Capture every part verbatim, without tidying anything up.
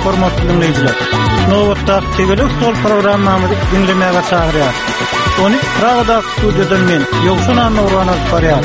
hormatly dinleyijiler. Nowatda Tegelik Stol programmamyzy dinlemäge çagyrýar. Ony Pragada studiodan men Ýogsun Anurwanow barýar.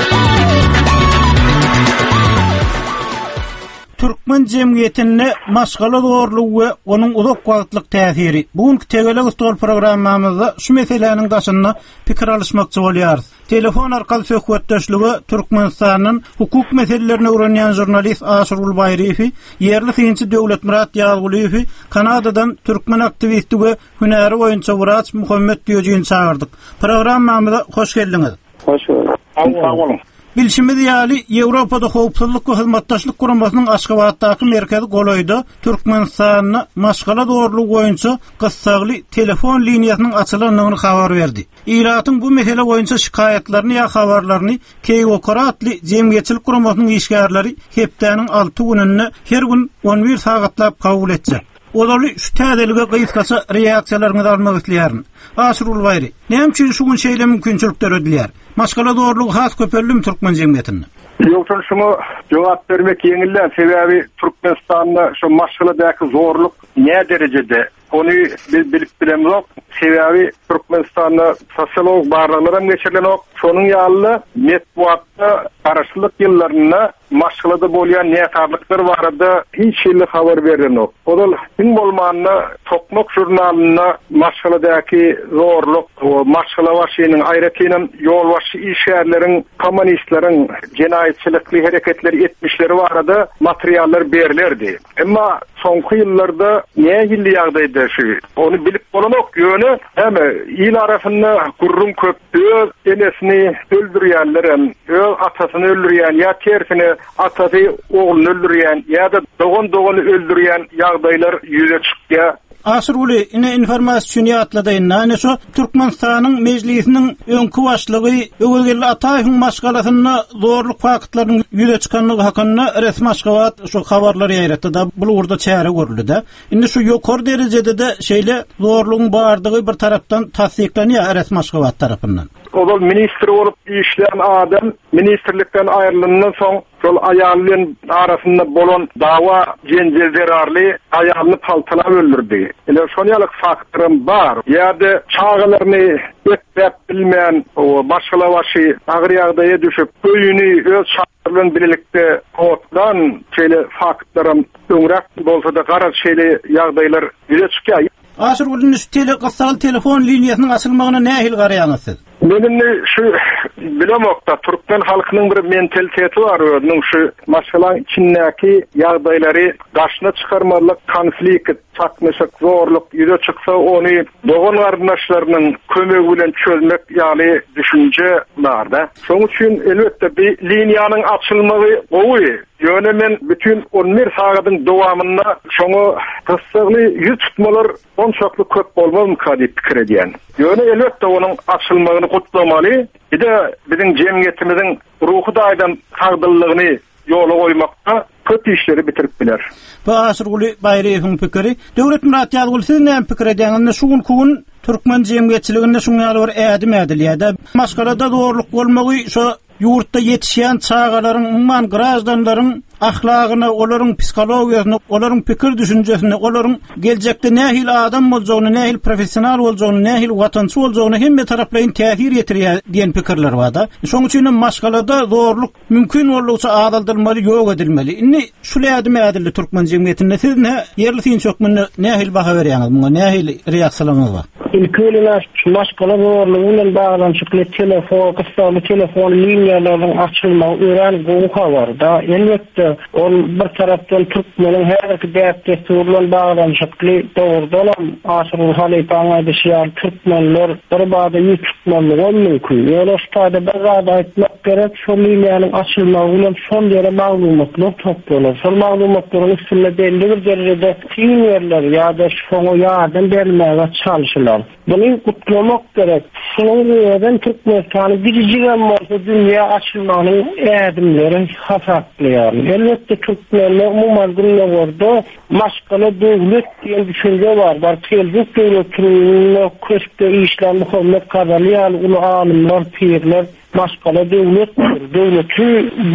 Türkmen jemgyýetine maşgala dogrulygy we onuň uzak wagtlyk täsiri. Bugunky Tegelik Stol programmamyzda şu meseleniň başynda pikir alışmakçy bolýarys. Telefon arkaly söhbetdeşligi Türkmenistanyň hukuk meselelerini öwrenýän jurnalist Aşyrul Bayrifi, yerli synçy Döwlet Murat Ýagulýew, Kanadadan türkmen aktivisti we hünäri boýunça wraç Muhammed Diýojiň çağırdyk. Programmamyza hoş geldiňiz. Hoş bulduk. Sağ olun. Bilşimiz ýaly Ýewropada howpsuzlyk we hyzmatdaşlyk guramasynyň Aşgabatdaky merkezi golaýdy. Türkmenistanyň maşgala dogrulygy boýunça gyssagly telefon liniýasynyň açylanyny habar berdi. Iratyň bu mesele boýunça şikaýatlaryny ýa habarlaryny Keywokoratly jemgyýetçilik guramasynyň işgärleri hepdäniň alty gününe her gün on bir sagatlap kabul etjek. Olary şu täzelige gyýyskasa reaksiýalaryňyzy almak isleýärin. Aşyrul Bayry, näme şu gün şeýle mümkinçilikler ödülýär? Maşgala dogrulygy has köpellim Türkmen jemgyýetinde. Ýoksa şunu jogap bermek ýeňilden sebäbi Türkmenistanda şu maşgaladaky zorluk ne derejede? Onu biz bilip bilemok. Sebäbi Türkmenistanda sosiolog barlyklarym geçirilen ok. Şonuň ýaly metbuatda garaşlyk ýyllaryna maşgalada bolýan nätarlyklar barada hiç şeýle habar beren ok. Odal hin bolmanyny Tokmak jurnalyna maşgaladaky zorluk, maşgala başynyň aýratynyň ýol başy işgärleriň, kommunistleriň jenaýetçilikli hereketleri etmişleri barada materiallar berilerdi. Emma soňky ýyllarda näme hilli ýagdaýda şu, onu bilip bolanok ýöne hem il arasynda gurrun köpdür, enesini öldürýänler, öz atasyny öldürýän ýa tersine atasy oğluny öldürýän ýa da dogon dogony öldürýän ýagdaýlar ýüze çykýar. Aşyrul ine informasiýony atladyň. Näme şu Türkmenistanyň mejlisiniň öňkü başlygy öwelgeli Ataýyň maşgalasyna zorluk faktlaryň ýüze çykanlygy hakynda resmi Aşgabat şu habarlary ýaýratdy da bu urda çäre görüldi de. Indi şu ýokary derejede de şeýle zorlugyň bardygy bir tarapdan tasdiklenýär resmi Aşgabat tarapyndan. Odal ministr olup işleyen adam ministerlikten ayrılığından son şol ayalın arasında bolan dava cenze zerarlı ayalını paltalap öldürdü. Ele şonyalık faktörüm var. Ya da çağlarını etbep bilmeyen o başkala başı ağır yağdaya düşüp köyünü öz çağlarının birlikte otlan şeyle faktörüm öňrak bolsa da garaz şeyle yağdaylar yüze çıkıyor. Aşyrul'un üstüyle kısalı telefon liniýasynyň açylmagyna nähil garaýaňyz? Benim şu bilemokda Türkmen halkynyň bir mentaliteti var, onun şu maşgalan içindäki ýagdaýlary gaşyna çykarmalyk, konflikt, çakmyşyk, zorluk ýüze çyksa onu dogan gardaşlarynyň kömegi bilen çözmek ýaly düşünje barda. Şoň üçin elbetde bir liniýanyň açylmagy gowy. Ýöne men bütün on bir sagatyň dowamynda şoňa gyssaly ýüz tutmalar on çoklu köp bolmamy diýip pikir edýän. Ýöne elbetde onuň açylmagyny gutlamaly. Bir de bizim jemgyýetimiziň ruhy daýdan tagdyllygyny ýola goýmakda köp işleri bitirip biler. Bu Aşyrul Bayryň pikiri. Döwlet Murat Ýagulýew näme pikir edýän? Şu gün kugun Türkmen jemgyýetçiliginde şuňaly bir ädim edilýär. Maşgalada zorluk bolmagy şu ýurtda ýetişýän çağalaryň, umman grażdanlaryň ahlagyna, olaryň psikologiýasyna, olaryň pikir düşünjesine, olaryň geljekde nähil adam boljagyny, nähil professional boljagyny, nähil watançy boljagyny hemme taraplaryň täsir ýetirýär diýen pikirler bar da. Şoň üçin maşgalada zorluk mümkin bolsa adaldyrmaly, ýok edilmeli. Indi şulädim ädilli Türkmen jemgyýetinde siz ne ýerli synçokmyny nähil baha berýäňiz? Muňa nähil reaksiýalaryňyz bar? İlkölüler maşgala zorluğuyla bağlantıklı telefon, kısalı telefon linyalarının açılmağı öğren goğuha var da. Elbette on bir taraftan Türkmenin her iki däpdesturlan bağlantıklı doğrudan Aşyrul Halypaň aýdyşýar Türkmenler bir bada ýüz tutmaly mümkin. Ýöne ştada bazada aýtmak gerek, şu linyanyň açylmagy bilen son ýere maglumatlar toplanýar. Şol maglumatlaryň üstünde belli bir derejede tiňerler ýa-da şoňa ýardam bermäge çalyşylar. Bunu kutlamak gerek. Şunun yerden Türkmenistan'ı biricigen bolsa dünýä açylmagyň ädimleri hasaplaýar. Elbette Türkmenler umumyň günlerde maşgala döwlet diýen düşünje var. Bar keldik döwletiniň köşkde işler Muhammed Kadalyal, uly alymlar, pirler maşgala döwletdir. Döwleti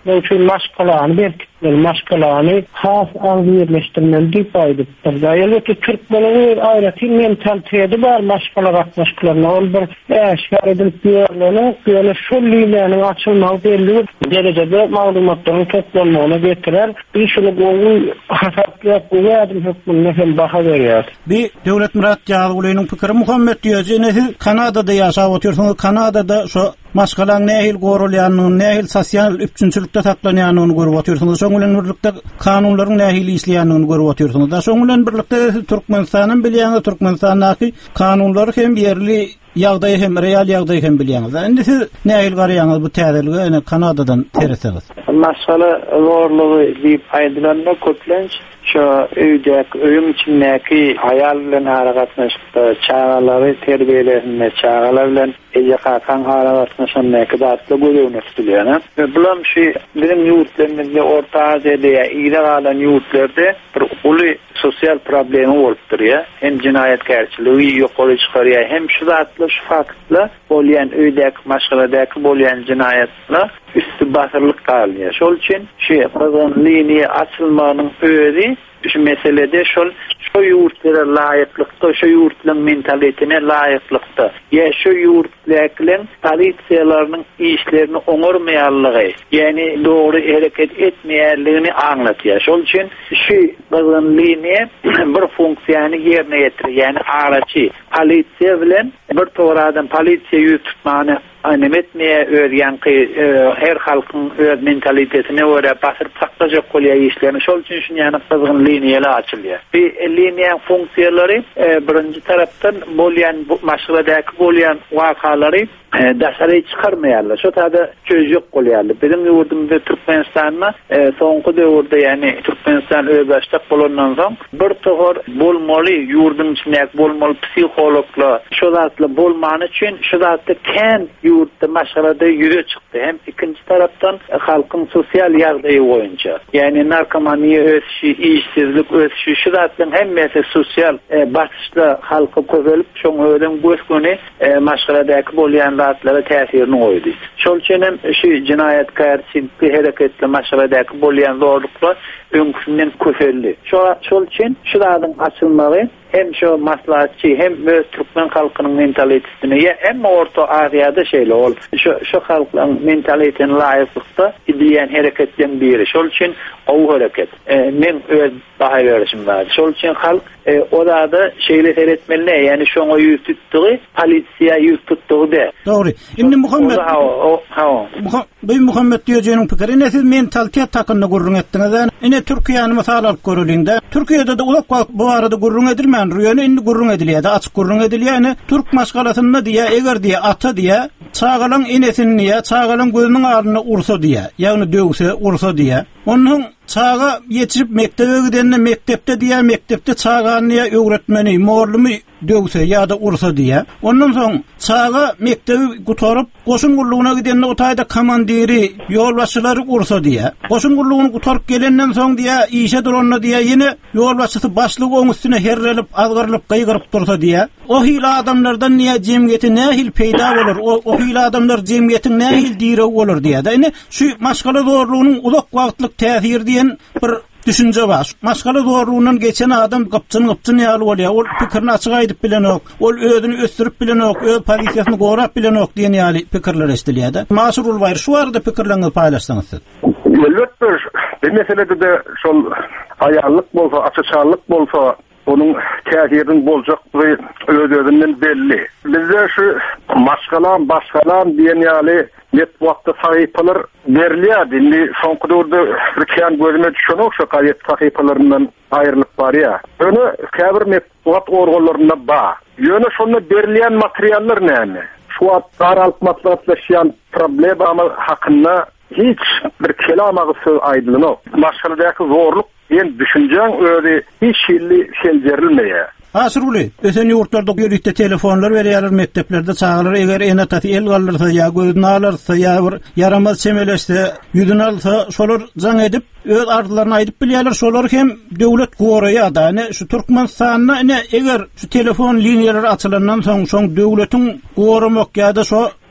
öğretmek için maşgalarını berkitmeli, maşgalarını has az yerleştirmeli diýip aýdypdyr. Elbetde türkmeniň aýraty mentaliteti bar maşgalar atmaşyklarına. Ol bir äşkar edilip ýerleni, ýöne şu liýanyň açylmagy belli derejede maglumatlaryň toplanmagyna getirer. Bir şunu gowy hasaplyap bu ýadym hökmüne hem baha berýär. Bir Döwlet Murat Ýagulynyň pikiri Muhammed diýýär, Kanadada ýaşap oturýarsyňyz, Kanadada şu maşgalaň nähil gorulýanyny, nähil sosial üçinçilikde saklanýanyny görüp oturýarsyňyz. Şoň bilen birlikde kanunlaryň nähil işleýänini görüp oturýarsyňyz. Da şoň bilen birlikde Türkmenistanyň bilýäňi, Türkmenistanyň kanunlary hem ýerli ýagdaý hem real ýagdaý hem bilýäňiz. Endi siz nähil garaýaňyz bu täzeligi ene Kanadadan teresiňiz? Maşgala zorlugy diýip aýdylanma köplenç şu öýdek, öýüm içindäki hayal bilen harakatlaşykda çağalary terbiýelerinde, çağalar bilen ýakakan harakatlaşandaky datly görüňüzler. Ve bulam şu bizim ýurtlarymyzda Orta Aziýada ýa ýa galan ýurtlarda bir uly sosial problemi bolupdyr ýa. Hem jinayetkarçyligi ýokary çykarýar, hem şu zatly şu faktla bolýan öýdek, maşgaladaky bolýan jinayetler üstü basyrlyk galýar. Şol üçin şu ýa linia açylmanyň öýdi şu meselede şol şu ýurtlara laýyklykda, şu ýurtlaryň mentalitetine laýyklykda, ýa şu ýurtlaryň polisiýalarynyň işlerini oňormaýanlygy, ýani dogry hereket etmeýärligini aňlatýar. Şol üçin şu bazan linia bir funksiýany ýerine ýetir, ýani araçy polisiýa bilen bir toradan polisiýa ýüz tutmany anem etmeye öğren ki her halkın öz mentalitetine göre basıp taklacak kolya işlerini şol için şunu yani kızgın liniyeler açılıyor. Bir liniyen funksiyaları birinci taraftan bolyan maşgaladaki bolyan vakaları dasarı çıkarmayarlar. Şu tadı çözecek kolyarlar. Bizim yurdumda Türkmenistan'da sonku dövrde yani Türkmenistan öbaştak bolondan soň bir toğur bolmaly yurdum içindeki bolmaly psikologla şu zatlı bolmany için şu zatlı kent yurtda maşgalada yüze çıktı. Hem ikinci taraftan halkın sosyal ýagdaýy boýunça. Yani narkomaniýa ösüşi, işsizlik ösüşi şu zatlyň hemmesi sosyal e, basışla halka közelip şoň öýden gösküni e, maşgaladaky bolýan zatlara täsirini goýdy. Şol üçin hem şu jinayetkarçylyk hereketli maşgaladaky bolýan zorluklar öňkünden köselli. Şol üçin şu zatyň açylmagy hem şu maslahatçı hem Türkmen halkının mentalitesine hem Orta Aziýada şeýle ol. Şu şu halkın mentalitesine laýyklykda edilýän hereketden biri. Şol üçin o hareket. E, men öz baha berişim bar. Şol üçin halk e, orada şeýle heretmeli, yani şoňa ýüz tutdygy, polisiýa ýüz tutdygy de. Dogry. Indi Muhammed ha o ha. Bu Muhammed diýýäniň pikiri näse mentalitet takyny gurrun etdiňiz. Ine Türkiýany mysal alyp görülýär. Türkiýede de ulak bu arada gurrun edilmän rüýany indi gurrun edilýär, açyk gurrun edilýär. Türk maşgalasyny diýär, eger diýär ata diýär, çağalan inesini diýär, çağalan gözüniň ardyna ursa diýär. Ýagny döwse ursa diýär. Onun çağa ýetirip mektebe gidende mektepde diýär, mektepde çağany öwretmeni, morlumy döwse ýa-da ursa diýär. Ondan soň çağa mektebi gutorup goşun gurlugyna gidende otaýda komandiri, ýolbaşçylary ursa diýär. Goşun gurlugyny gutorup gelenden soň diýär, işe duranyna diýär, ýene ýolbaşçysy başlygy oň üstüne herrelip, azgyrylyp, gaýgyryp dursa diýär. O hil adamlardan niýe jemgyýeti nähil peýda bolar? O, o hil adamlar jemgyýetiň nähil direg bolar diýär. Ine şu maşgala zorlugynyň ulak wagtlyk täsiri diýen bir düşünce var. Maşgala zorluğundan geçen adam kapçın kapçın ýaly bolýar. Ol pikirini açyk aýdyp bilen ok, ol özüni östürüp bilen ok, öz pozisiýasyny gorap bilen ok diýen ýaly pikirler estilýär. Masur Ulbayr, şu arada pikirlerini paýlaşsaňyz siz. Elbetde bir meselede de şol aýallyk bolsa, açyçarlyk bolsa onun täsirini boljaklygy öz-özünden belli. Bizde şu maşgalan, başgalan diýen ýaly networkda sahypalar berilýär. Indi soňky döwürde Türkiýan gözüme düşen okşa gaýet sahypalaryndan aýrylyp barýar. Öňe käbir network organlaryna bar. Ýöne şonda berilýän materiallar näme? Şu taralp maslahatlaşýan problem hakynda hiç bir kelamagy aýdylanyp, maşgaladaky zorluk diýen düşünjeň öňe hiç şeýle şeljerilmeýär. Hasruli, ösen ýurtlarda ýörükde telefonlar berýärler, mekteplerde çağırlar, eger ene taty el gallarsa ýa gözüni alarsa ýa bir yaramaz çemeleşse, ýüzüni alsa, şolar jaň edip öz ardylaryny aýdyp bilýärler. Şolar hem döwlet goraýar da, ene şu Türkmenistanyna ene eger şu telefon liniýalary açylandan soň şoň döwletiň goramak ýa-da şo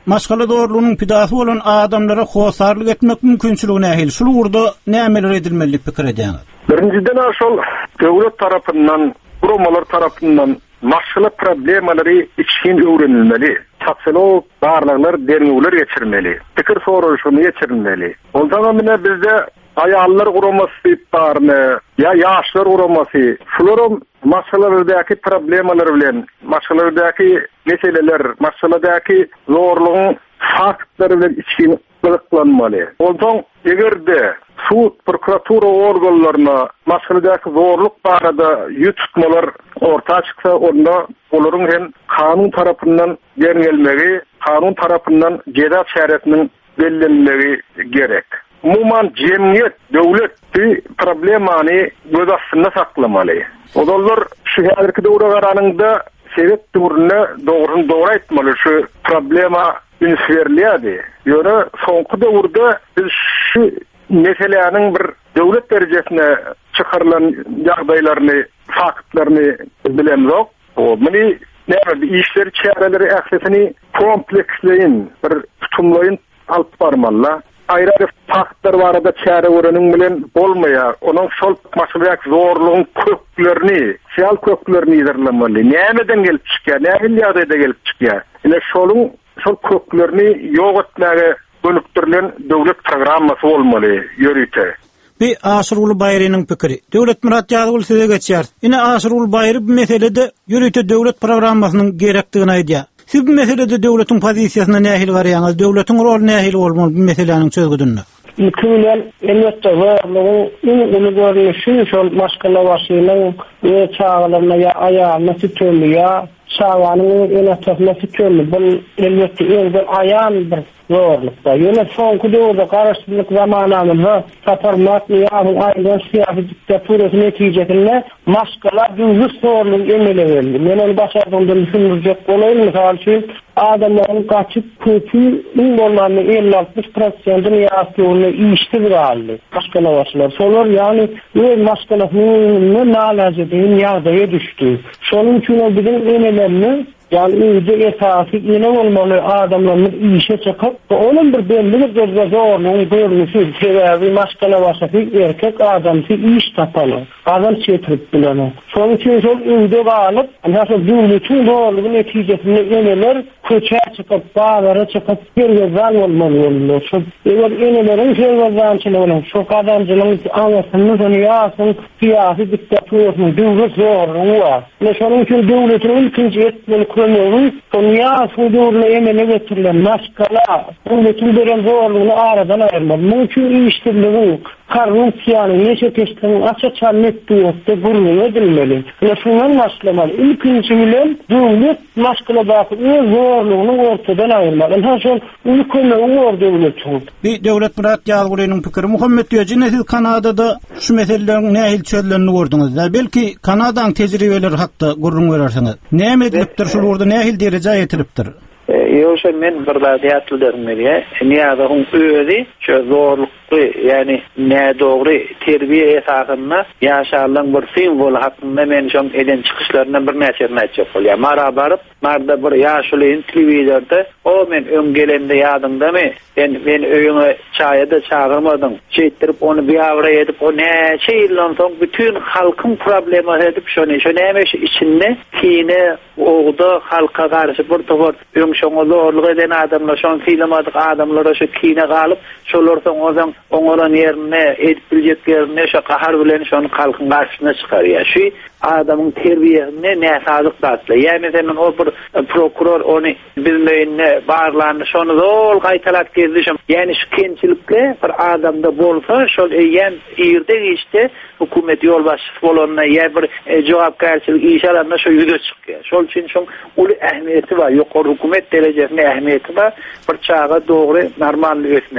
maskala doğruluğunun pidası olan adamlara hosarlyk etmek mümkünçülüğüne ähil. Şol urda nämeler edilmeli pikir edýäňiz? Birinciden aşol döwlet tarapyndan, gurumalar tarapyndan maşgala problemleri için öwrenilmeli. Taksilog barlaglar derňewler geçirmeli. Pikir soruşyny geçirilmeli. Ondan mene bizde ayallar gurumasy barmy, ya yaşlar gurumasy, şolaryň maşgalalardaky problemler bilen, maşgalalardaky meseleler, maşgaladaki zorluğun faktlary bilen için ýylyklanmaly. Ondan egerde sud, prokuratura organlaryna maşgaladaki zorluk barada ýutmalar orta çyksa, onda olaryň hem kanun tarapyndan gelmegi, kanun tarapyndan ceza şäretiniň bellenmegi gerek. Umuman cemiyet, döwlet bir problemany göz astynda saklamaly. Odallar şu häzirki döwre garanyňda sebep turuna dogryny dogry aýtmaly, şu problema ünsverliýärdi. Ýöne soňky döwürde biz şu meselelerin bir döwlet derejesine çıkarılan ýagdaýlaryny, faktlaryny bilemzok. O meni näme işleri çäreleri ählisini kompleksleyin, bir tutumlaýyn alyp barmaly. Ayrı faktlar barada çäre göreniň bilen bolmaýar. Onuň şol maşgalaky zorlugyň köklerini, siyal köklerini ýerlemeli. Nämeden gelip çykýar, näme ýagdaýda gelip çykýar. Ine şoluň şol köklerini ýok etmäge dönüktirilen döwlet programmasy bolmaly, ýörüte. Bir Aşyr Bayrynyň pikiri. Döwlet Murat Ýazyl size geçýär. Ine Aşyr Bayry bu meselede ýörüte döwlet programmasynyň gerekdigini aýdýar. Siz bu meselede döwletiň pozisiýasyna nähil garaýaňyz? Döwletiň rolu nähil bolmaly bu meseleniň çözgüdünde? Mükemmel elbette varlygy iň uly görnüşi şol maşgala wasynyň we çağlaryna ýa aýagyna sütülýär. Şawanyň ýene sütülýär. Bu elbette ýerde aýan bir zorlukda. Ýöne soňky döwürde garaşdyrlyk zamanlarynda saparmat ýa-da aýlan syýasy diktaturasyny netijesinde maşgala düňlük zorlugy emele berdi. Men onu başardyňdan düşünürjek bolaýyn. Misal üçin adamlaryň gaçyp köpü bolmany elli altmış prosent ýa-da işti galdy. Maşgala başlar. Solar ýani bu maşgalasyny nalajadyň ýagdaýa düşdi. Şonuň üçin bizim enelerni yani ýa-da esasy ýene bolmaly adamlaryň işe çykyp onun bir belli bir zorluğun görünüşü sebebi maşgala başlaty erkek adamsy iş tapaly. Adam çetirip bilen. Şonuň üçin şol öýde galyp, näçe döwletiň zorlugy netijesinde eneler köçe çykyp, bagara çykyp gelýär bolmaly. Şol eger eneleriň şeýlerini bilen, şo adamjylyň anlasyny dünýäsiň syýasy diktaturasyny döwlet zorlugy var. Şonuň üçin döwletiň ikinji etmeli kömegi dünýä suduryna emele getirilen maşgala döwletiň beren zorlugyny aradan aýyrmak. Mümkin iştirligi korrupsiýany neçe teşkil açaçan netdiýetde gurulma edilmeli. Şundan başlamaly. İlkinji bilen döwlet maşgaladaky zorlugyny ortadan aýyrmaly. Ha şol ülkemi uňur döwletiň. Bir döwlet Murat Ýazylyň pikiri. Muhammed Ýöjine siz Kanadada şu meselelerin nähil çözülenini gördüňiz. Belki Kanadaň tejribeleri hakda gurrun berersiňiz. Näme edilipdir şol urda nähil derejä ýetiripdir? Ýöşe men bir zat ýatyldyryň. Niýada hun öýdi, şu zorlukly, ýani nä dogry terbiýe esasyna ýaşarylan bir simbol hakynda men şoň eden çykyşlaryna bir näçe näçe bolýar. Mara baryp, marda bir ýaşulyň telewizorda, o men öň gelende ýadymdamy, ben men öýüňe çaýda çağırmadyň. Çeýtirip onu biýawra edip, o näçe ýyldan soň bütün halkyň problemi edip şonu, şo näme içinde kine ogda halka garşy bir topar şoňa zorluk eden adamlar, şoň filmadyk adamlara şu kine galyp, şolar soň ozan oňaran ýerine edip biljek ýerine şu kahar bilen şonu halkyň garşyna çykarýar. Şu adamyň terbiýesine näsadyk batly. Ýani senden o bir prokuror onu bilmeýänne barlarny şonu zol gaýtalap gezdişim. Ýani şu kençilikle bir adamda bolsa, şol eýen ýerde işte hukumet ýol başçysy bolanna ýa bir jogapkärçilik iş alanna şu ýüze çykýar. Şol üçin şoň uly ähmiýeti bar. Ýokary hukumet derejesinde ähmiýeti bar. Bir çağa dogry normallyk etmeginde.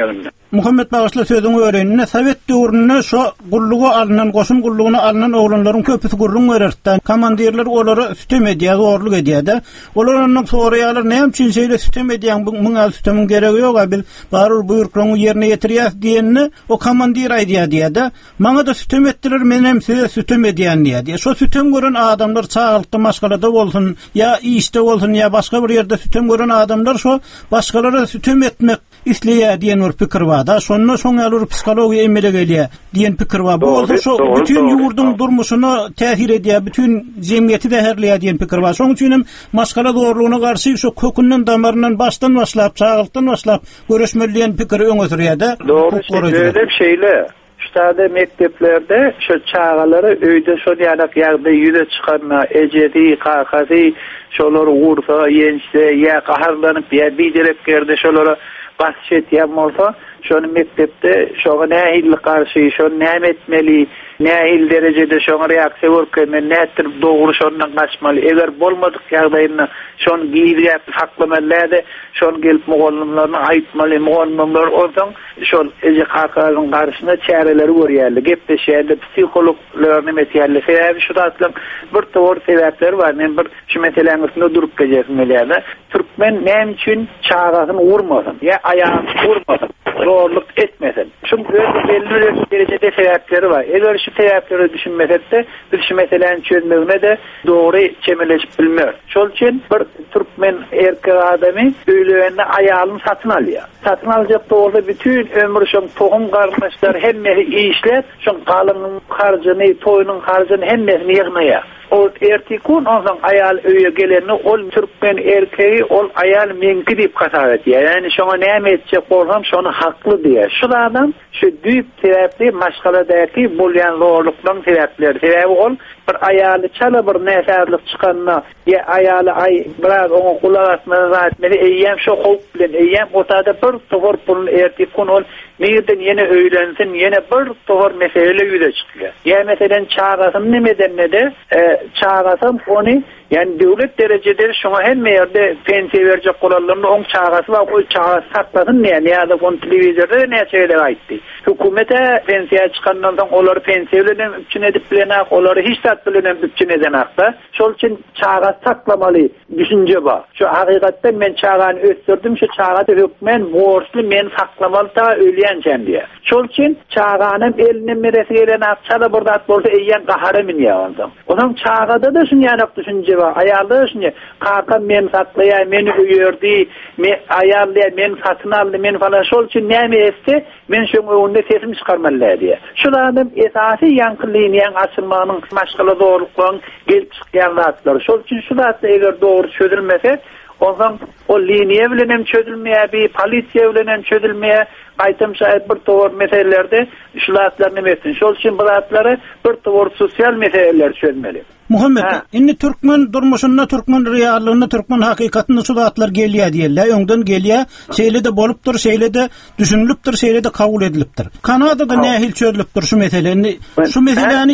Muhammed Bağışla sözüň öğrenine Sovet döwründe şo gullugy alynan, goşun gullugyna alynan oglanlaryň köpüsi gurrun berertden komandirler olara sütem edýär, gorluk edýär. Olar ondan soraýarlar, näme üçin şeýle sütem edýäň, muňa sütemin geregi ýok, bil barur buyruklarını ýerine ýetirýär diýenni o komandir aýdýar diýär. Maňa da sütem etdiler, men hem size sütem edýän diýär. Şo sütem gören adamlar çağalykda maşgalada bolsun, ya işde bolsun, ya başga bir ýerde sütem gören adamlar şo başgalara sütem etmek isleýär diýen bir pikir bar. Da şonda şoň alur psikologiýa emele gelýär diýen pikir bar. Bu bolsa şo bütün ýurdun durmuşyna täsir edýär, bütün jemgyýeti de herleýär diýen pikir bar. Şoň üçin hem maskala dogrulygyna garşy şo kökünden damaryndan başdan başlap, çağalykdan başlap göreşmeliýän pikiri öňe sürýär da. Doğru, böyle bir şeyle Ştada mekteplerde şu çağaları öýde şol ýanak ýagdaý ýüze çykanma, ejedi, kakasy, şolary urfa, ýençse, ýa gaharlanyp, ýa bidirip gerde şolary basşet ýapmasa, şonu mektepde şoňa nähillik garşy, şonu näme etmeli, nähil derejede şoňa reaksiýa görkezmeli, nätir dogry şondan gaçmaly. Eger bolmadyk ýagdaýynda şonu giýip saklamaly, şonu gelip mugallimlerine aýtmaly, mugallimler olsaň şol eje kakalyň garşyna çäreleri görýärler, gepleşýärler, psikologlaryny meselelerde sebäbi şu datlyň bir towar sebäpleri bar. Men bir şu meselenin üstünde durup gejesim gelýär. Türkmen näme üçin çağasyny urmasyn, ýa aýagyny urmasyn, zorluk etmesin. Çünkü belli derecede sebäpleri bar. Eger şu sebäpleri düşünmesek de bir şu meselenin çözümine de doğru çemeleşip bilmiyor. Şol üçin bir Türkmen erkek adamy öýleğinde aýalyny satyn alýar. Satyn aljak doğru bütün ömür şoň tohum garnaşlar hemme işler, şoň galynyň harjyny, toýunyň harjyny hemmesini ýygnaýar. O ertikun ondan ayal öýe geleni ol Türkmen erkeği ol ayal menki diýip hasap etýär. Yani şoňa näme etjek bolsam şonu hakly diýär. Şulardan şu düýüp sebäpli maşgaladaky bolýan zorluklaryň sebäpleri. Sebäbi ol bir ayaly çala bir näsärlik çykanna, ýa ayaly ay biraz oňa kulak asmadan etmeli, eýýäm şo howp bilen eýýäm otada bir towar pulun ertikun ol nerden ýene öýlensin, ýene bir towar mesele ýüze çykýar. Ýa meselen çağasyn nimeden nede? E, çağasyn ony yani döwlet derecede şoňa hemme ýerde pensiýa berjek bolanlaryny oň çağasy we o çağasy saklasyn näme ýa-da on telewizorda näçe de aýtdy. Hökümete pensiýa çykandan soň olary pensiýa bilen üçin edip bilen olary hiç tat bilen üçin eden akda. Şol üçin çağasy saklamaly düşünje bar. Şu hakykatda men çağany ösdürdim, şu çağada hökmen borçly men saklamaly ta ölýänçen diýär. Şol üçin çağanyň eline meresi gelen akçala burdat bolsa eýýän gahara minýär. Onuň çağada da şuň ýanak düşünje bar. Aýaly şuny kaka men saklaýar, meni öýerdi, men aýaly men satyn aldy, men falan şol üçin näme etse, men şoň öňünde sesim çykarmaly diýär. Şulardan esasy ýankylyny açylmanyň maşgala zorluklaryň gelip çykýan zatlar. Şol üçin şu zatlar eger dogry çözülmese, ondan o liniýe bilen hem çözülmeýär, bir polisiýa bilen hem çözülmeýär. Aytym şaýat bir towar meselelerde şulatlar näme etsin. Şol üçin bu zatlary bir towar sosial meseleler çözmeli. Muhammed, inni Türkmen durmuşunda, Türkmen reallygyna, Türkmen hakykatyna şu zatlar gelýär diýerler. Öňden gelýär, şeýle de bolupdyr, şeýle de düşünülipdir, şeýle de kabul edilipdir. Kanadada nähil çözülipdir şu meseleni? Şu meseleni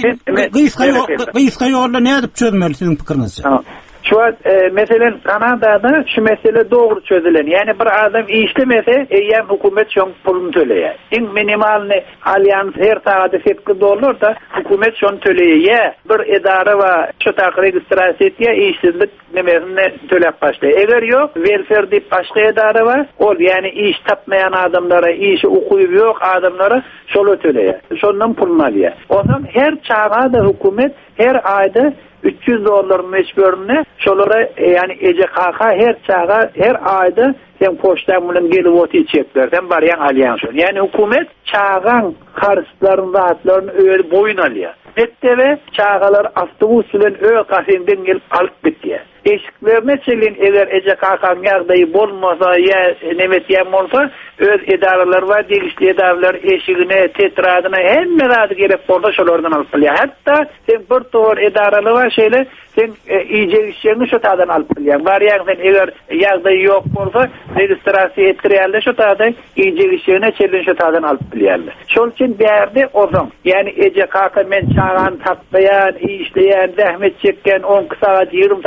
gysga ýolda näde çözmeli siziň pikirinizçe? Şu e, meselen Kanada'da şu mesele doğru çözülen. Yani bir adam işlemese eýýär hökümet şoň pulunu töleýär. Iň minimalny alyans her taýda sepki dollar da hökümet şonu töleýär. Bir edara we şu taýda registrasiýa etýär, işsizlik nemesini töläp başlaýar. Eger ýok, welfare diýip başga edara we ol ýani iş tapmayan adamlara, işi okuýup ýok adamlara şolu töleýär. Şondan pulunu alýar. Ondan her çağda hökümet her aýda üç yüz dollar meşgörüne şolara yani ece kaka her çağa her ayda sen poçtan bilen gelip oti çeklerden baryan alyan şol. Yani hükümet çağan karşılarında atlarını öyle boyun alıyor. Mektebe çağalar avtobus bilen ö kafenden gelip alıp bitýär. Eşiklerine çelin eger ece kakan ýagdaýy bolmasa ya nemet ýa bolsa öz edaralar we degişli edaralar eşigine tetradyna hemme rady gelip bolsa şolardan alyp bilýär. Hatta sen bir towar edaralar we şeýle sen iýje işlerini şu taýdan alyp bilýär. Barýan sen eger ýagdaýy ýok bolsa registrasiýa etdirýärler şu taýda iýje işlerine çelin şu taýdan alyp bilýärler. Şol üçin bärde ozan yani ece kaka men çağan tapmayan, işleyen, zahmet çeken on saat, ýigirme saat iş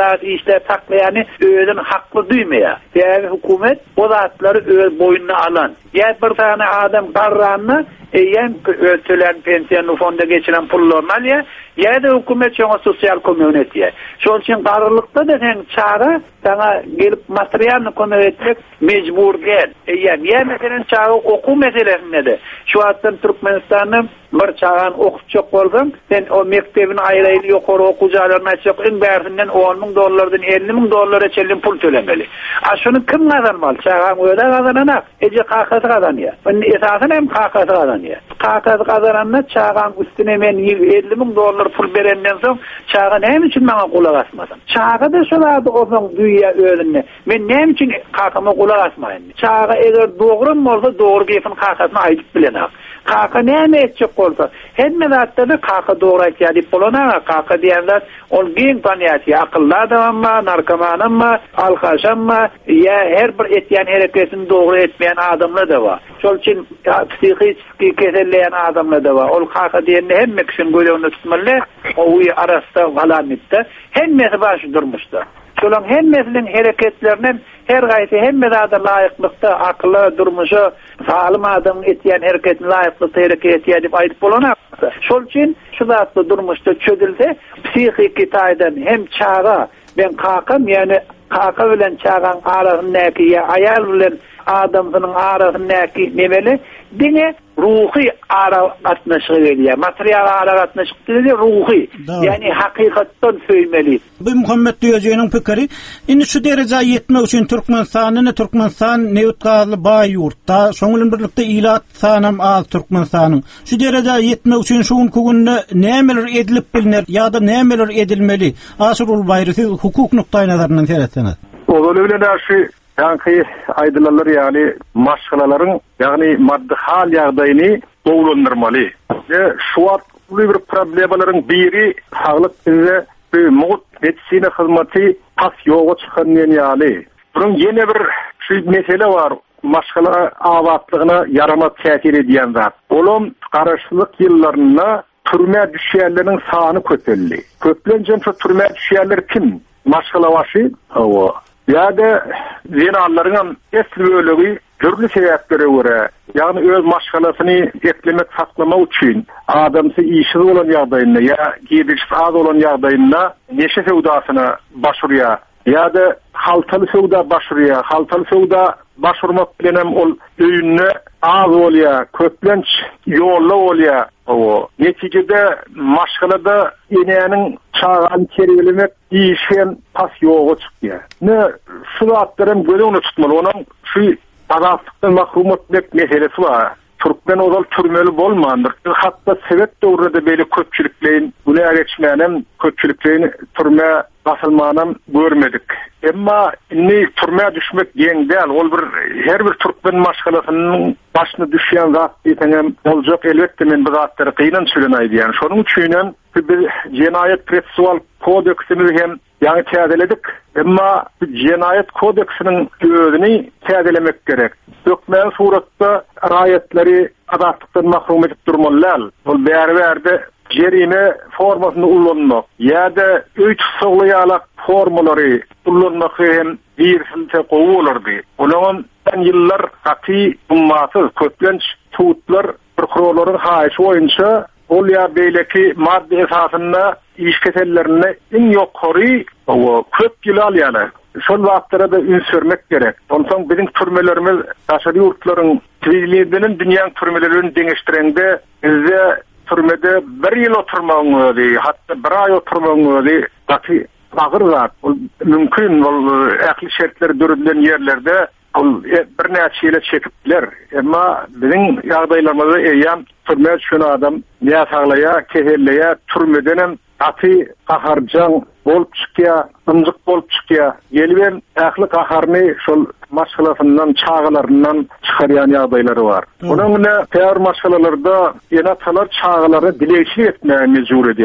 işler taklayanı özün haklı duymaya. Yani hükümet o zatları öz boynuna alan. Ya bir tane adam qarranını eýen ötülen pensiyon fonda geçiren pullarını alya, ya da hükümet şoňa sosial komünitiye. Şol üçin qarrylykda da sen çağa sana gelip materialny kömek etmek mecbur gel. Eýen ya meselen çağa oku meselesinde de şu atdan Türkmenistanyň bir çağan okutjak bolsaň, sen o mektebini aýraýly ýokary okujalarına açyp en bärsinden on ming dollardan elli ming dollara çellin pul tölemeli. A şunu kim gazanmaly? Çağan öde gazananak, eje kakasy gazanýar. Bunu esasen hem kakasy gazanýar. Kakasy gazananna çağan üstüne men elli ming dollar pul berenden soň çağan näme üçin maňa kulak asmasyn? Çağa da şolady oňa düýýä özüne. Men näme üçin kakama kulak asmaýyn? Çağa eger dogry bolsa dogry gepin kakasyna aýdyp bilenak. Kaka näme etjek bolsa, hemme zatda da kaka dogry aýtýar diýip bolana, kaka diýenler ol giň paniýaty, akylly adamma, narkomanma, alhaşamma, ya her bir etýän hereketini dogry etmeýän adamlar da bar. Şol üçin psihik keselleýän adamlar da bar. Ol kaka diýende hemme kişinin göýleginde tutmaly, o uy arasynda galanitde hemmesi başy durmuşda. Şolan hemmesinin hereketlerinden her gaýsy hemme zada laýyklykda akly durmuşy salym adam etýän hereketine laýykly hereket edip aýdyp bolanok. Şol üçin şu zatly durmuşda çödülse psihik taýdan hem çağa ben kakam, ýani kaka bilen çağan arasyndaky ýa aýal bilen adamyň arasyndaky nemeli diňe ruhi ara gatnaşyk gelýär. Material ara gatnaşyk diýilýär ruhi. Ýani hakykatdan söýmeli. Bu Muhammed diýeňiň pikiri, indi şu derejä ýetmek üçin Türkmenistanyny Türkmenistan newtgaly baý ýurtda, şoňa birlikde ilat sanam az Türkmenistanyň. Şu derejä ýetmek üçin şuň kugunny nämeler edilip bilinir ýa-da nämeler edilmeli? Asyr ul baýrysy hukuk nukdaý nazaryndan seretseňiz. Ol bilen aşy Yankı aydılarlar yani maşgalaların yani maddi hal ýagdaýyny doglandyrmaly. Ve şu an bir problemlerin biri sağlık bize bir muğut medisina hizmeti pas yoga çıkanyan yani. Bunun yeni bir şu mesele var. Maşgala avatlygyna yarama täsir edýän zat. Olum garaşlyk ýyllarynda türme düşýärleriň sany köpeldi. Köplenjen şu türme düşýärler kim? Maşgala başy. Hawa. Ya da zinallarının esli bölügi türlü sebeplere göre, yani öz maşgalasyny eklemek saklamak üçin adamsy işsiz bolan ýagdaýynda ya giýdirişi az bolan ýagdaýynda neşe sewdasyna başurýar ya da haltaly sewda başurýar. Haltaly sewda başurmak bilen hem ol öýünne az bolýar, köplenç ýolla bolýar. O netijede maşgalada enäniň çağan kerelemek işen pas ýoga çykýar. Ne şu zatlarym göňüne tutmaly, onuň şu azatlıktan mahrum etmek meselesi var. Türkmen ozal türmeli bolmandyr. Hatta Sowet döwründe beýle köpçülikleýin bunu geçmänem köpçülikleýin türme basylmanam görmedik. Emma inni türme düşmek ýeň däl. Ol bir her bir türkmen maşgalasynyň başyna düşýän zat diýsem boljak elbetde men bu zatlary gynan söylenýär diýen. Şonuň üçin bir Cinayet Prosesual Kodeksini hem ýa-ni täzeledik. Emma Cinayet Kodeksiniň özüni täzelemek gerek. Dökmen suratda raýatları azatlıktan mahrum edip durmalylar. Ol bäri-bärde jerime formasyny ullanmak ýa-da üç soglaýalak formalary ullanmak hem bir silte gowulardy. Olaň ýyllar gaty ummatsız köplenç tutlar prokurorlaryň haýyşy boýunça ol ýa beýleki madde esasynda iş kesellerine en ýokary o köp ýyl alýarlar. Şol wagtlara da ün sürmek gerek. Ondan bizim türmelerimiz aşary ýurtlaryň tüýlüğünden dünýäň türmelerini deňeşdirende bizde türmede bir ýyl oturmagy, hatda bir ay oturmagy gaty agyr zat. Mümkin bol ähli şertler dörülen ýerlerde ol bir näçe ýyl çekipdiler. Emma bizim ýagdaýlarymyzda eýam türme şonu adam näme saglaýa, kehelleýä, türmeden hem gaty gaharjan bolup çykýar, ınjyk bolup çykýar. Gelben ähli gaharny şol maşgalasyndan, çağalaryndan çykarýan ýagdaýlary bar. Onuň bilen täýär maşgalalarda ýene talar çağalary dileýçilik etmäge mejbur edýärler.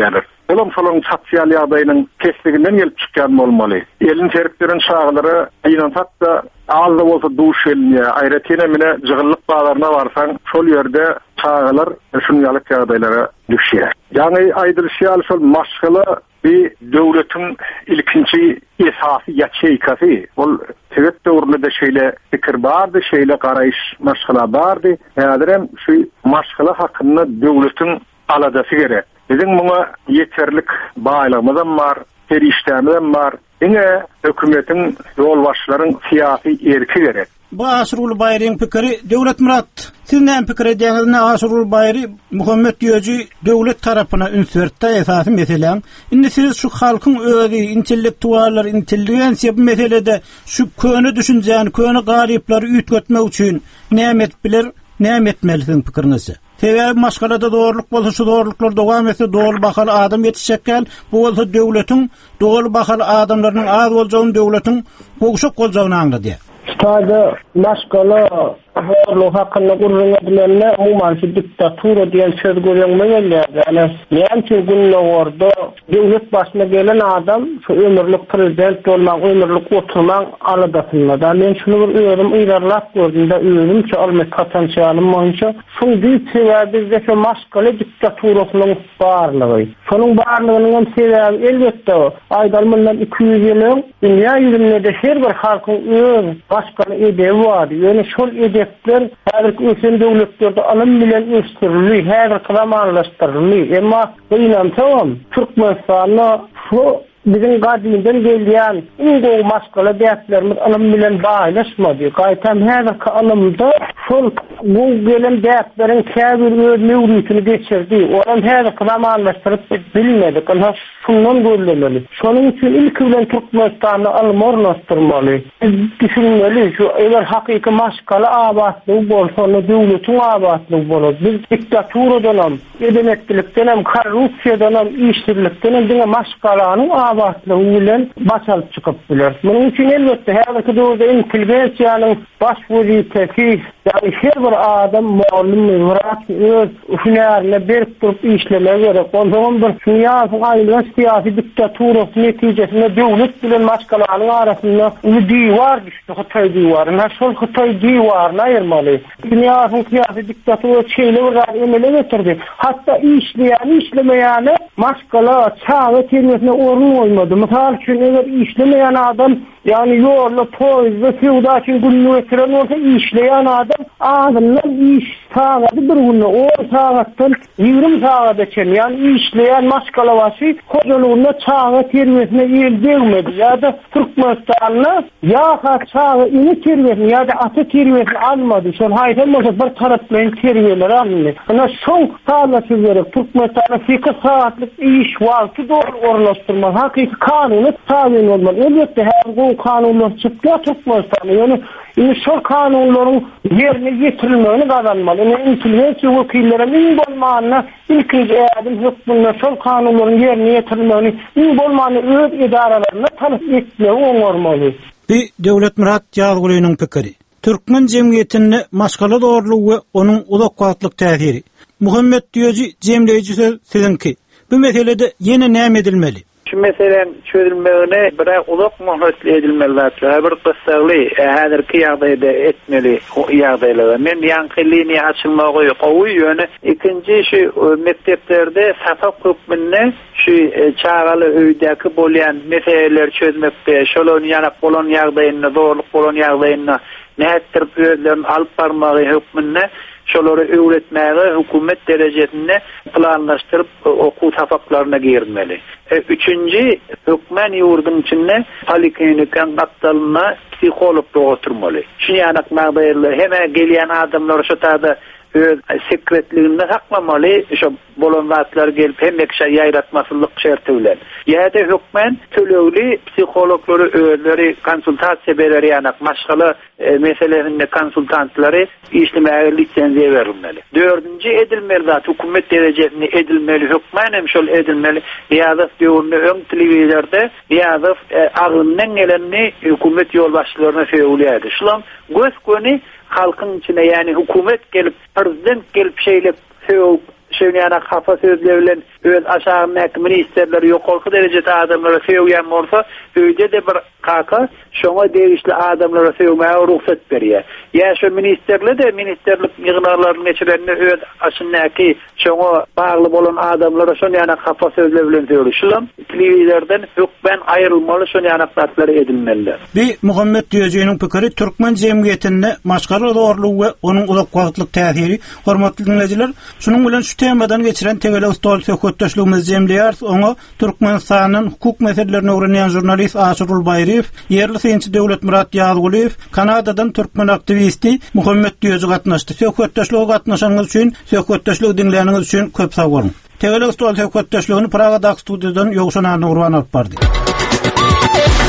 Olam şolun sosial ýagdaýynyň kesliginden gelip çykýan bolmaly. Elin teriplerin şaglary aýdan hatda az da bolsa duş eline, aýratine mine jygyllyk baglaryna barsaň, şol ýerde çağlar şunýalyk ýagdaýlara düşýär. Ýani aýdylşýar şol maşgala bir döwletiň ilkinji esasy ýaçeýkasy. Ol Tibet döwründe de şeýle pikir bardy, şeýle garaýyş maşgala bardy. Häzirem şu maşgala hakynda döwletiň aladasy gerek. Bizim muňa ýeterlik baýlygymyz bar, periştämiz bar. Ine hökümetin yol başlaryň siýasy erki gerek. Bu Aşrul Bayryň pikiri Döwlet Murat. Siz näme pikir edýäňiz? Aşrul Bayry Muhammed Ýöji döwlet tarapyna ünsürtde esasy meseleň. Indi siz şu halkyň özi, intellektuallar, intelligensiýa bu meselede şu köne düşünjäni, köne garyplary üýtgetmek üçin näme etbiler, näme etmelisin pikiriňizde? Sebäbi maşgalada doğruluk bolsa şu doğruluklar dowam etse doğru bakaly adam yetişekkel, bu bolsa döwletiň doğru bakaly adamlarynyň az boljagyny döwletiň gogşak boljagyny aňlady. Stada maşgala horlu hakkında gurrun edilenle umuman şu diktatura diyen söz görüyorlar. Yani niçin günle orada devlet başına gelen adam şu ömürlük prezident olmak, ömürlük oturmak aladasında. Da ben şunu bir öğüm ilerlap gördüm de öğüm ki almak potansiyalım olunca. Şunun büyük sebebi bizde şu maşgala diktaturasının varlığı. Şunun varlığının sebebi elbette o. Aydalmandan iki yüz yılın dünya yüzünde de her bir halkın öğüm maşgala edebi vardı. Yani şol edebi her ülkenin devletlerde alım bilen üstürlüğü, her kılamanlaştırılıyor. Ama benim tamam, Türkmenistan'la şu bizim gadiminden geldiğin ingo maskala dertlerimiz alım bilen bağlaşmadı. Gaytam her alımda şu bu gelen dertlerin kâbir mevlütünü geçirdi. Onun her kılamanlaştırıp bilmedik. Ama şundan görülmeli. Şunun için ilk bilen Türkmenistan'ı alım ornaştırmalı. Biz düşünmeli şu eğer hakiki maskala abatlığı bolsa onu devletin abatlığı bolur. Biz diktaturadan, edenetlilikten, korrupsiyadan, işsizlikten dine maskalanın abatlığı bilen başalıp çıkıp bilir. Bunun için elbette her iki doğruda intelligensiyanın baş vazifesi, yani her bir adam muallim, müvrat, öz hünerine berip durup işlemeye gerek. Ondan bir dünyasın ayrılan siyasi diktaturası neticesinde devlet bilen maskalanın arasında bir divar düştü, Hıtay divarına. Şol Hıtay divarına ayırmalı. Dünyasın siyasi diktaturası şeyle var, emele getirdi. Hatta işleyen, işlemeyene maskala, çağı terimesine orun olmadı. Misal için eğer işlemeyen adam, yani yolda, poizde, fiyuda için günlüğü etiren olsa işleyen adam ağzından iş sağladı bir günlüğü. O sağlattan yirmi sağa geçen, yani işleyen maskala başı kocaluğunda çağı terimesine il değmedi. Ya da Türkmenistan'la ya çağı ini terimesine ya da atı terimesine almadı. Son haydan olsa bir taraflayın terimeleri alındı. Ama son sağlatı verip Türkmenistan'la sekiz saatlik iş vakti doğru orlaştırma. Hakiki kanunu tabi'in olmalı. Elbette her gün kanunlar çıkıyor Türkmenistan'la. Yani şu kanunların yerine getirilmeni kazanmalı. Yani influensi vekillerin bolmağına ilkinci eyadım hükmünde şu kanunların yerine getirilmeni bolmağına öz idaralarına tanık etmeyi olmalı. Bir Döwlet Murat Ýazgylynyň pikiri. Türkmen jemgyýetinde maşgala doğruluğu we onuň uzak wagtlyk täsiri. Muhammed Ýöji jemleýiji söz sizinki. Bu meselede ýene näme edilmeli? Şu meselenin çözülmegine biraz uzak muhatly edilmeli. Bir kıssaly häzirki ýagdaýda etmeli o ýagdaýlara. Men ýankylyny açylmagy gowy ýöne ikinji şu mekteplerde safak hukmyny şu çağaly öýdäki bolýan meseleler çözmekde, şolony ýanap bolan ýagdaýyny, dogruluk bolan ýagdaýyny näettirip özlerini alyp barmagy hukmyny şolary öwretmäge hökümet derejesinde planlaşdyryp okuw tafaklaryna girmeli. E, üçüncü, hükmen ýurdun içinde poliklinikany gapdalyna psikolog oturmaly. Şu ýanak magdaýlar heme gelýän adamlar şu taýda öz sekretligini saklamaly, şu bolan wagtlar gelip hem ekşe ýaýratmaslyk şerti bilen. Ýa-da hükmen tölegli psikologlary özleri konsultasiýa berer ýanak maşgala e, meselelerinde konsultantlary işlemäge lisensiýa berilmeli. Dördüncü edilmeli zat hökümet derejesinde edilmeli, hükmen hem şol edilmeli. Ýa-da ýolunu öň telewizorda ýa-da e, agyndan gelenni hökümet ýolbaşçylaryna söýülýärdi. Şulam göz köni halkın içine, yani hükümet gelip, prezident gelip şeyle söýüp şeýle kafa sözleri bilen öz aşağındaki ministerler ýokalky derejede adamlara söýýän bolsa, öýde de bir kaka şoňa degişli adamlara söýmäge ruhsat berýär. Ya şu ministerler de ministerlik ýygnalaryny geçirenler öz aşyndaky şoňa bagly bolan adamlara şoňa kafa sözleri bilen söýülýär. Telewizordan hukmen aýrylmaly şoňa ýanaklary edilmeliler. Bir Muhammed Diýejiňiň pikiri türkmen jemgyýetinde maşgara zorlugy we onuň ulak wagtlyk täsiri. Hormatly dinleyijiler, şunuň bilen şu temadan geçiren tegele ustaly söhbetdeşligimiz jemleýär. Oňa Türkmenistanyň hukuk meselelerini öwrenýän jurnalist Aşyrul Bayriýew, ýerli synçy Döwlet Murat Ýazguliýew, Kanadadan türkmen aktivisti Muhammed Diýeji gatnaşdy. Söhbetdeşlige gatnaşanyňyz üçin, söhbetdeşligi dinleýäniňiz üçin köp sag bolun. Tegele ustaly söhbetdeşligini Pragada studiýadan ýogşan Nurwan alyp bardy.